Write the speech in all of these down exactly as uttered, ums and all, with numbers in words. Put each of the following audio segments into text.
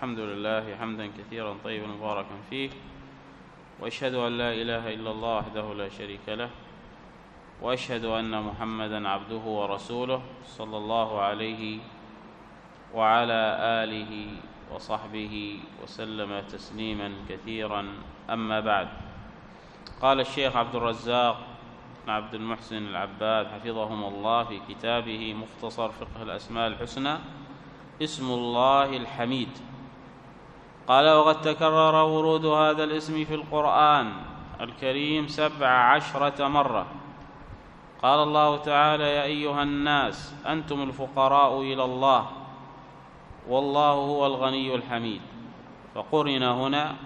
الحمد لله حمدا كثيرا طيبا مباركا فيه، وأشهد أن لا إله إلا الله وحده لا شريك له، وأشهد أن محمدا عبده ورسوله صلى الله عليه وعلى آله وصحبه وسلم تسليما كثيرا. أما بعد، قال الشيخ عبد الرزاق بن عبد المحسن العباد حفظهم الله في كتابه مختصر فقه الأسماء الحسنى اسم الله الحميد، قال: وقد تكرر ورود هذا الاسم في القرآن الكريم سبع عشرة مرة. قال الله تعالى: يا أيها الناس أنتم الفقراء إلى الله والله هو الغني الحميد، فقرن هنا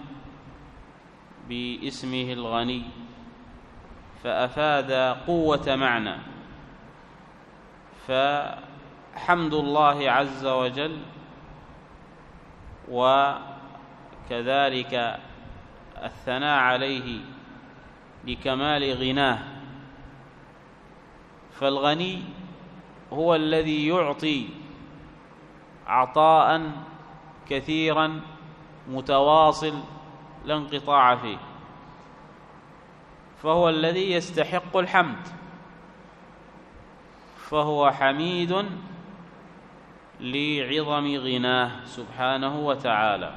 باسمه الغني فأفاد قوة معنى. فحمد الله عز وجل وكذلك الثناء عليه لكمال غناه، فالغني هو الذي يعطي عطاء كثيرا متواصل لا انقطاع فيه، فهو الذي يستحق الحمد، فهو حميد لعظم غناه سبحانه وتعالى.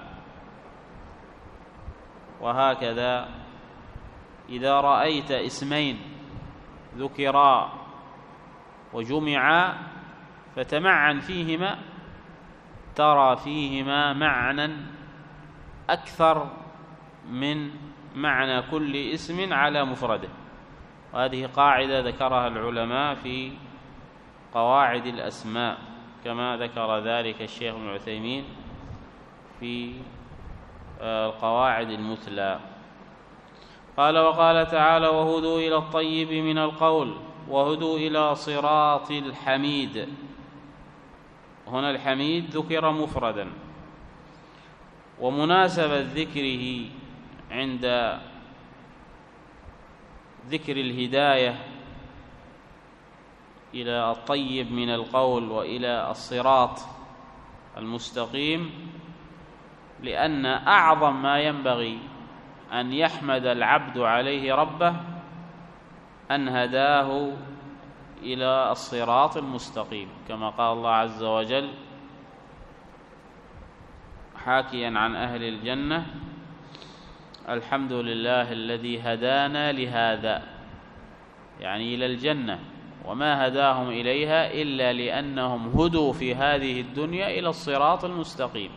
وهكذا إذا رأيت اسمين ذكرا وجمعا فتمعن فيهما ترى فيهما معنى أكثر من معنى كل اسم على مفرده، وهذه قاعدة ذكرها العلماء في قواعد الأسماء كما ذكر ذلك الشيخ ابن عثيمين في القواعد المثلى. قال: وقال تعالى: وهدوا إلى الطيب من القول وهدوا إلى صراط الحميد. هنا الحميد ذكر مفردا، ومناسبة ذكره عند ذكر الهداية إلى الطيب من القول وإلى الصراط المستقيم، لأن أعظم ما ينبغي أن يحمد العبد عليه ربه أن هداه إلى الصراط المستقيم، كما قال الله عز وجل حاكيا عن أهل الجنة: الحمد لله الذي هدانا لهذا، يعني إلى الجنة، وما هداهم إليها إلا لأنهم هدوا في هذه الدنيا إلى الصراط المستقيم،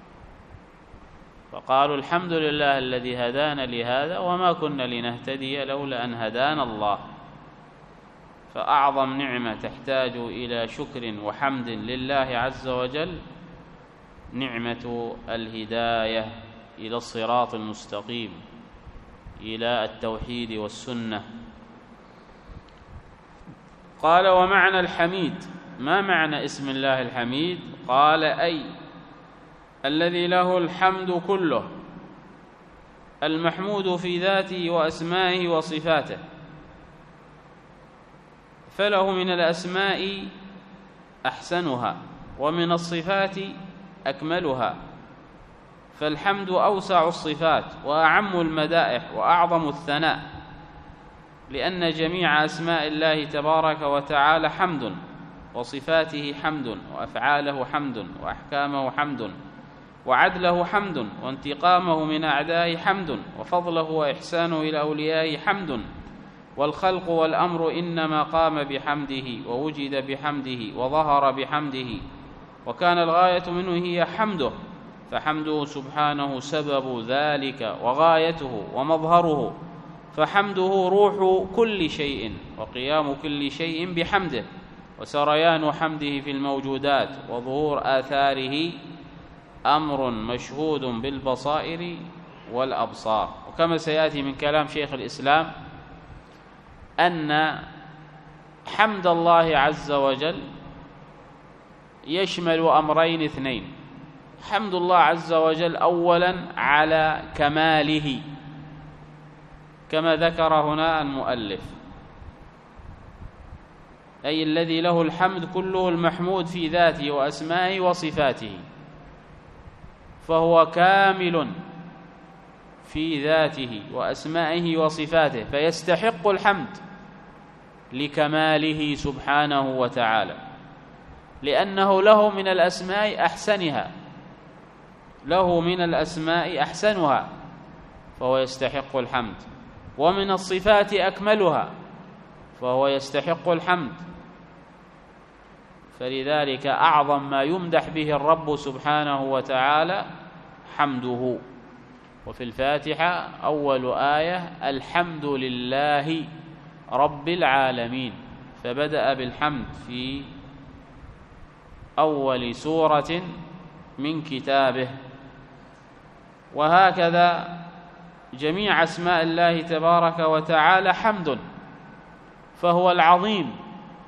فقالوا الحمد لله الذي هدانا لهذا وما كنا لنهتدي لولا أن هدانا الله. فأعظم نعمة تحتاج إلى شكر وحمد لله عز وجل نعمة الهداية إلى الصراط المستقيم، إلى التوحيد والسنة. قال: ومعنى الحميد، ما معنى اسم الله الحميد؟ قال: أي الذي له الحمد كله، المحمود في ذاته وأسمائه وصفاته، فله من الأسماء أحسنها ومن الصفات أكملها، فالحمد أوسع الصفات وأعم المدائح وأعظم الثناء، لأن جميع أسماء الله تبارك وتعالى حمد، وصفاته حمد، وأفعاله حمد، وأحكامه حمد، وعدله حمد، وانتقامه من أعدائه حمد، وفضله وإحسانه إلى أوليائه حمد، والخلق والأمر إنما قام بحمده ووجد بحمده وظهر بحمده، وكان الغاية منه هي حمده، فحمده سبحانه سبب ذلك وغايته ومظهره، فحمده روح كل شيء وقيام كل شيء بحمده، وسريان حمده في الموجودات وظهور آثاره أمر مشهود بالبصائر والأبصار. وكما سيأتي من كلام شيخ الإسلام أن حمد الله عز وجل يشمل أمرين اثنين: حمد الله عز وجل أولا على كماله كما ذكر هنا المؤلف، أي الذي له الحمد كله المحمود في ذاته وأسمائه وصفاته، فهو كامل في ذاته وأسمائه وصفاته، فيستحق الحمد لكماله سبحانه وتعالى، لأنه له من الأسماء أحسنها له من الأسماء أحسنها فهو يستحق الحمد، ومن الصفات أكملها فهو يستحق الحمد. فلذلك أعظم ما يمدح به الرب سبحانه وتعالى حمده. وفي الفاتحة أول آية الحمد لله رب العالمين، فبدأ بالحمد في أول سورة من كتابه. وهكذا جميع أسماء الله تبارك وتعالى حمد، فهو العظيم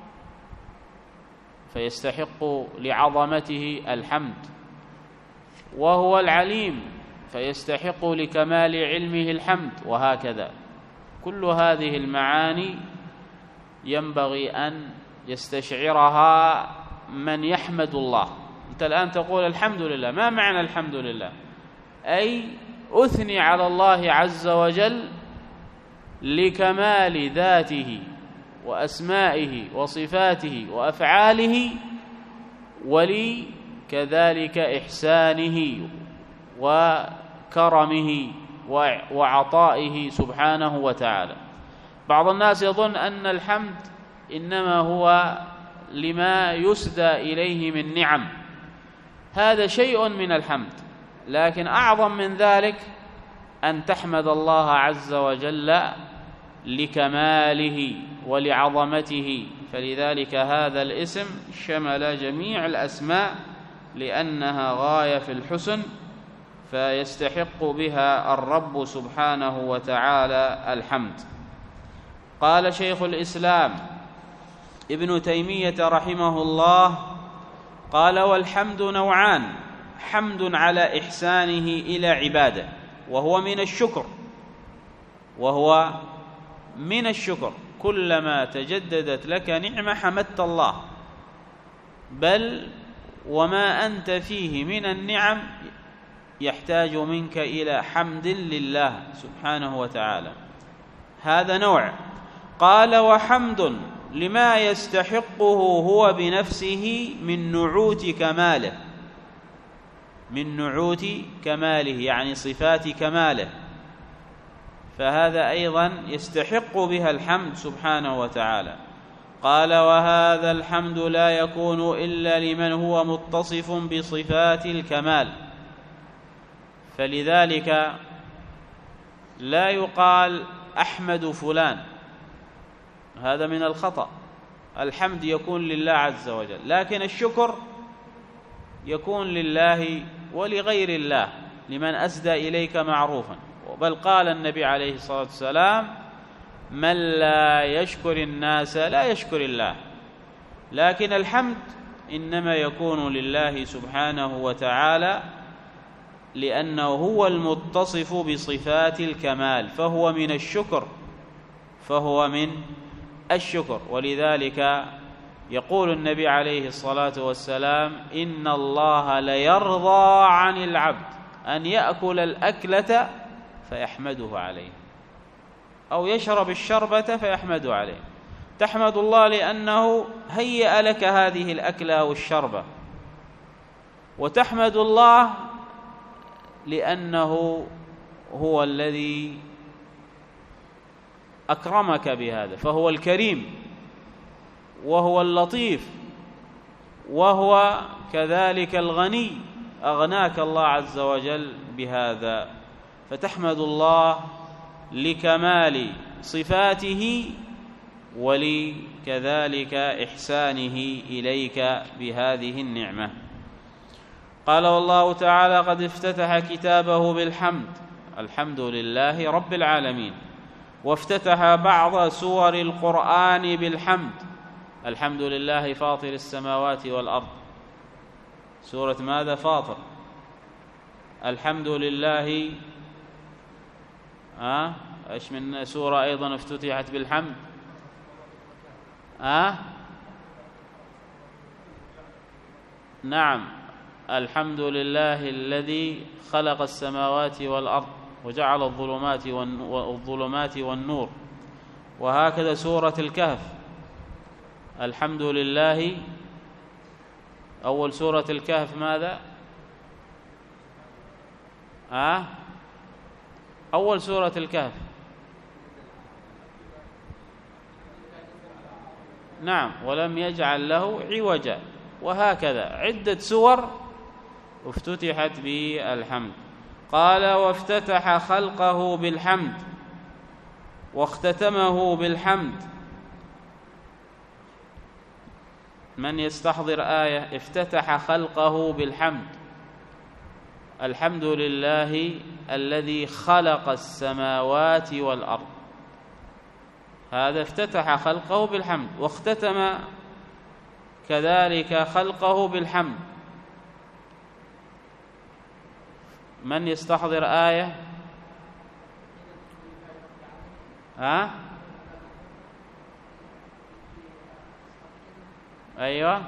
فيستحق لعظمته الحمد، وهو العليم فيستحق لكمال علمه الحمد، وهكذا. كل هذه المعاني ينبغي أن يستشعرها من يحمد الله. أنت الآن تقول الحمد لله، ما معنى الحمد لله؟ أي أثني على الله عز وجل لكمال ذاته وأسمائه وصفاته وأفعاله، ولكذلك إحسانه وكرمه وعطائه سبحانه وتعالى. بعض الناس يظن أن الحمد إنما هو لما يسدى إليه من نعم، هذا شيء من الحمد، لكن أعظم من ذلك أن تحمد الله عز وجل لكماله ولعظمته. فلذلك هذا الاسم شمل جميع الأسماء لأنها غاية في الحسن، فيستحق بها الرب سبحانه وتعالى الحمد. قال شيخ الإسلام ابن تيمية رحمه الله قال: والحمد نوعان: حمد على إحسانه إلى عباده، وهو من الشكر وهو من الشكر كلما تجددت لك نعمة حمدت الله، بل وما أنت فيه من النعم يحتاج منك إلى حمد لله سبحانه وتعالى. هذا نوع. قال: وحمد لما يستحقه هو بنفسه من نعوت كماله من نعوت كماله يعني صفات كماله، فهذا أيضا يستحق بها الحمد سبحانه وتعالى. قال: وهذا الحمد لا يكون إلا لمن هو متصف بصفات الكمال، فلذلك لا يقال أحمد فلان، هذا من الخطأ. الحمد يكون لله عز وجل، لكن الشكر يكون لله ولغير الله لمن أسدى إليك معروفا. بل قال النبي عليه الصلاة والسلام: من لا يشكر الناس لا يشكر الله. لكن الحمد إنما يكون لله سبحانه وتعالى لأنه هو المتصف بصفات الكمال، فهو من الشكر فهو من الشكر. ولذلك يقول النبي عليه الصلاة والسلام: إن الله ليرضى عن العبد أن يأكل الأكلة فيحمده عليه، أو يشرب الشربة فيحمده عليه. تحمد الله لأنه هيأ لك هذه الأكلة أو الشربة، وتحمد الله لأنه هو الذي أكرمك بهذا، فهو الكريم وهو اللطيف وهو كذلك الغني، أغناك الله عز وجل بهذا. فتحمد الله لكمال صفاته ولكذلك إحسانه إليك بهذه النعمة. قال: والله تعالى قد افتتح كتابه بالحمد، الحمد لله رب العالمين. وافتتح بعض سور القرآن بالحمد، الحمد لله فاطر السماوات والأرض. سورة ماذا؟ فاطر. الحمد لله آه؟ إيش من سورة أيضا افتتحت بالحمد؟ آه؟ نعم، الحمد لله الذي خلق السماوات والأرض وجعل الظلمات والظلمات والنور. وهكذا سورة الكهف، الحمد لله. أول سورة الكهف ماذا؟ آه؟ أول سورة الكهف، نعم، ولم يجعل له عوجا. وهكذا عدة سور افتتحت بالحمد. قال: وافتتح خلقه بالحمد واختتمه بالحمد. من يستحضر آية افتتح خلقه بالحمد؟ الحمد لله الذي خلق السماوات والأرض، هذا افتتح خلقه بالحمد، واختتم كذلك خلقه بالحمد. من يستحضر آية؟ ها؟ أيوة،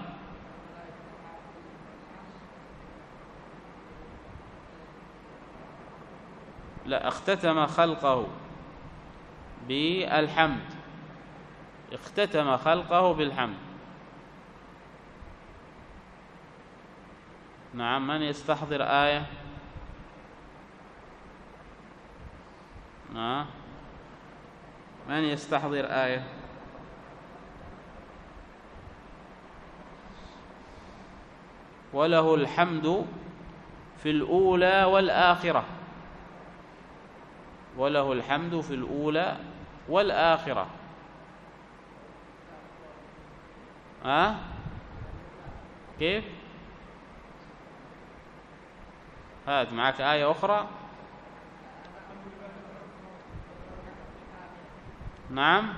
لا، اختتم خلقه بالحمد، اختتم خلقه بالحمد. نعم، من يستحضر آية؟ نعم، من يستحضر آية؟ وله الحمد في الأولى والآخرة، وله الحمد في الأولى والآخرة. ها؟ كيف؟ هات معك آية أخرى. نعم،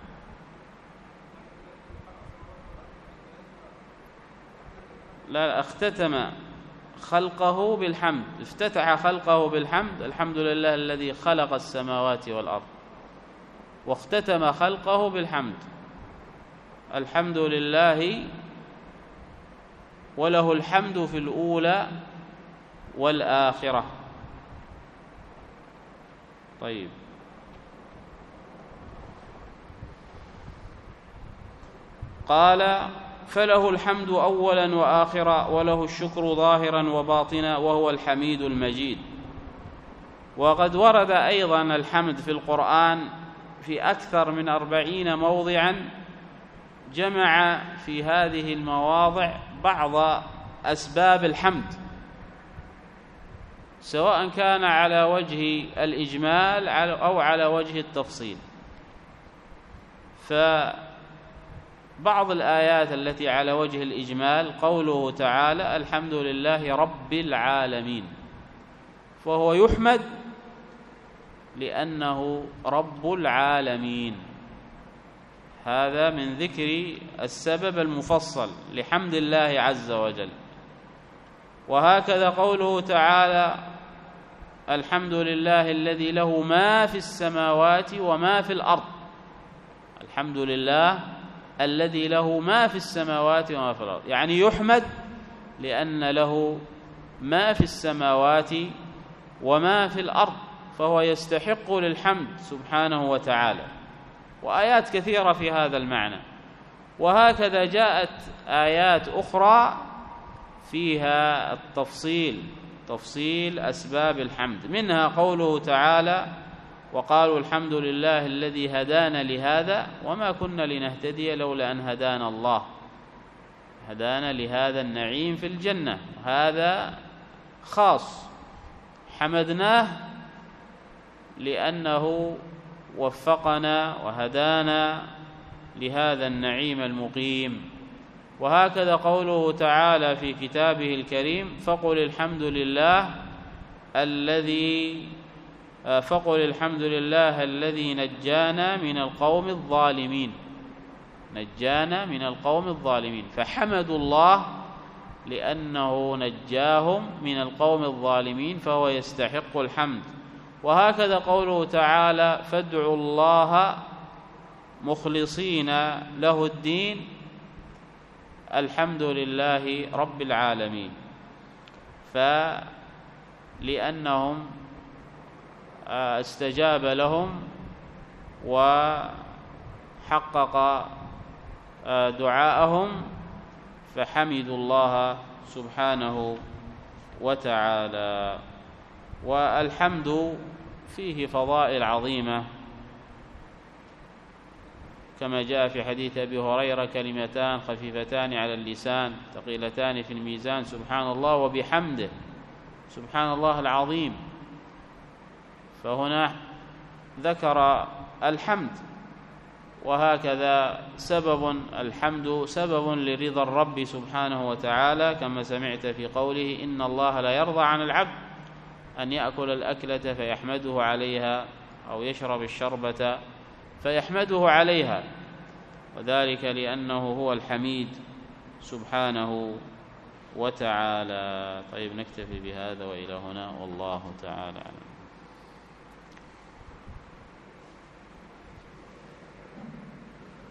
لا، اختتم خلقه بالحمد، افتتح خلقه بالحمد. الحمد لله الذي خلق السماوات والأرض، واختتم خلقه بالحمد. الحمد لله وله الحمد في الأولى والآخرة. طيب، قال: فله الحمد أولا وآخرا وله الشكر ظاهرا وباطنا وهو الحميد المجيد. وقد ورد أيضا الحمد في القرآن في أكثر من أربعين موضعا، جمع في هذه المواضع بعض أسباب الحمد، سواء كان على وجه الإجمال أو على وجه التفصيل. فبعض الآيات التي على وجه الإجمال قوله تعالى: الحمد لله رب العالمين، فهو يحمد لأنه رب العالمين. هذا من ذكر السبب المفصل لحمد الله عز وجل. وهكذا قوله تعالى: الحمد لله الذي له ما في السماوات وما في الأرض. الحمد لله الذي له ما في السماوات وما في الأرض، يعني يحمد لأن له ما في السماوات وما في الأرض، فهو يستحق للحمد سبحانه وتعالى. وآيات كثيرة في هذا المعنى. وهكذا جاءت آيات أخرى فيها التفصيل، تفصيل أسباب الحمد، منها قوله تعالى: وقالوا الحمد لله الذي هدانا لهذا وما كنا لنهتدي لولا أن هدانا الله. هدانا لهذا النعيم في الجنة، هذا خاص، حمدناه لأنه وفقنا وهدانا لهذا النعيم المقيم. وهكذا قوله تعالى في كتابه الكريم: فقل الحمد لله الذي فقل الحمد لله الذي نجانا من القوم الظالمين، نجانا من القوم الظالمين، فحمدوا الله لأنه نجاهم من القوم الظالمين، فهو يستحق الحمد. وهكذا قوله تعالى: فادعوا الله مخلصين له الدين الحمد لله رب العالمين. فلأنهم استجاب لهم وحقق دعاءهم فحمدوا الله سبحانه وتعالى. والحمد فيه فضائل عظيمة كما جاء في حديث أبي هريرة: كلمتان خفيفتان على اللسان ثقيلتان في الميزان، سبحان الله وبحمده، سبحان الله العظيم. فهنا ذكر الحمد، وهكذا سبب الحمد سبب لرضا الرب سبحانه وتعالى، كما سمعت في قوله: إن الله لا يرضى عن العبد أن يأكل الأكلة فيحمده عليها أو يشرب الشربة فيحمده عليها، وذلك لأنه هو الحميد سبحانه وتعالى. طيب، نكتفي بهذا وإلى هنا، والله تعالى أعلم.